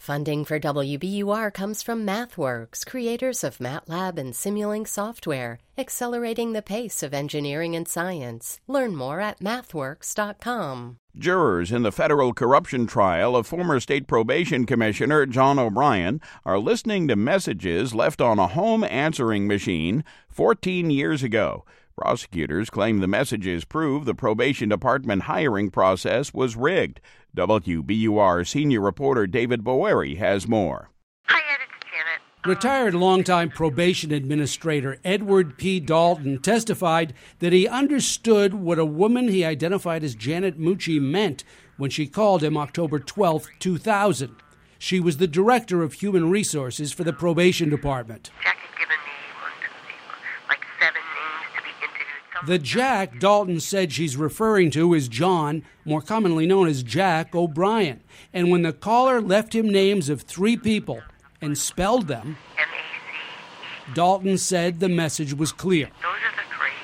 Funding for WBUR comes from MathWorks, creators of MATLAB and Simulink software, accelerating the pace of engineering and science. Learn more at mathworks.com. Jurors in the federal corruption trial of former state probation commissioner John O'Brien are listening to messages left on a home answering machine 14 years ago. Prosecutors claim the messages prove the probation department hiring process was rigged. WBUR senior reporter David Boeri has more. Hi, Ed, it's Janet. Retired longtime probation administrator Edward P. Dalton testified that he understood what a woman he identified as Janet Mucci meant when she called him October 12, 2000. She was the director of human resources for the probation department. Jack had given me like 7 names to be interviewed. The Jack Dalton said she's referring to is John, more commonly known as Jack O'Brien. And when the caller left him names of 3 people and spelled them, M-A-C-E. Dalton said the message was clear. Those are the 3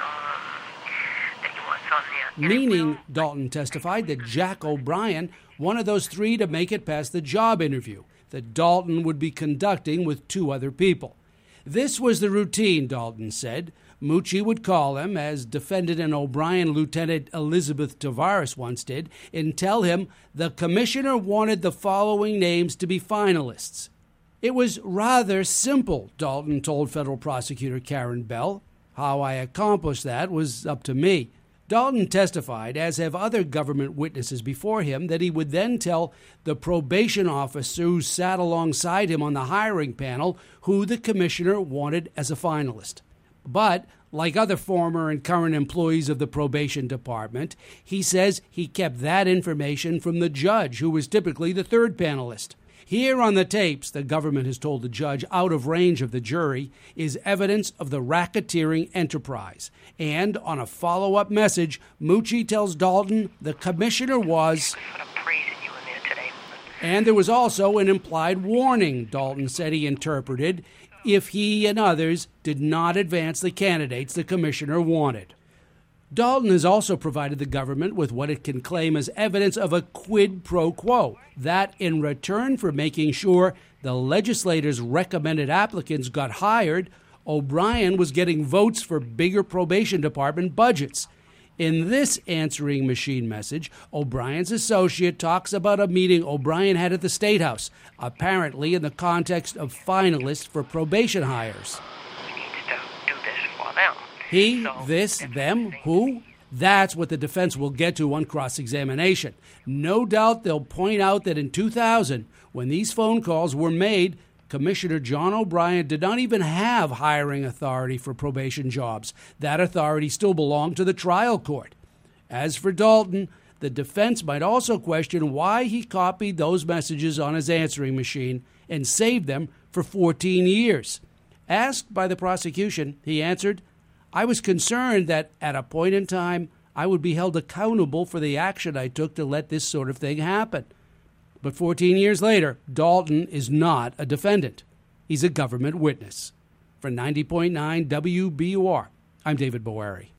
that you want on there. Meaning, Dalton testified, that Jack O'Brien, one of those 3 to make it past the job interview that Dalton would be conducting with 2 other people. This was the routine, Dalton said. Mucci would call him, as defendant in O'Brien Lieutenant Elizabeth Tavares once did, and tell him the commissioner wanted the following names to be finalists. It was rather simple, Dalton told federal prosecutor Karen Bell. How I accomplished that was up to me. Dalton testified, as have other government witnesses before him, that he would then tell the probation officer who sat alongside him on the hiring panel who the commissioner wanted as a finalist. But, like other former and current employees of the probation department, he says he kept that information from the judge, who was typically the 3rd panelist. Here on the tapes, the government has told the judge, out of range of the jury, is evidence of the racketeering enterprise. And on a follow-up message, Mucci tells Dalton the commissioner was... I'm praising you in there today. And there was also an implied warning, Dalton said he interpreted, if he and others did not advance the candidates the commissioner wanted. Dalton has also provided the government with what it can claim as evidence of a quid pro quo, that in return for making sure the legislators' recommended applicants got hired, O'Brien was getting votes for bigger probation department budgets. In this answering machine message, O'Brien's associate talks about a meeting O'Brien had at the State House, apparently in the context of finalists for probation hires. We need to do this for them. He, this, them, who? That's what the defense will get to on cross-examination. No doubt they'll point out that in 2000, when these phone calls were made, Commissioner John O'Brien did not even have hiring authority for probation jobs. That authority still belonged to the trial court. As for Dalton, the defense might also question why he copied those messages on his answering machine and saved them for 14 years. Asked by the prosecution, he answered, "I was concerned that at a point in time I would be held accountable for the action I took to let this sort of thing happen." But 14 years later, Dalton is not a defendant. He's a government witness. For 90.9 WBUR, I'm David Boeri.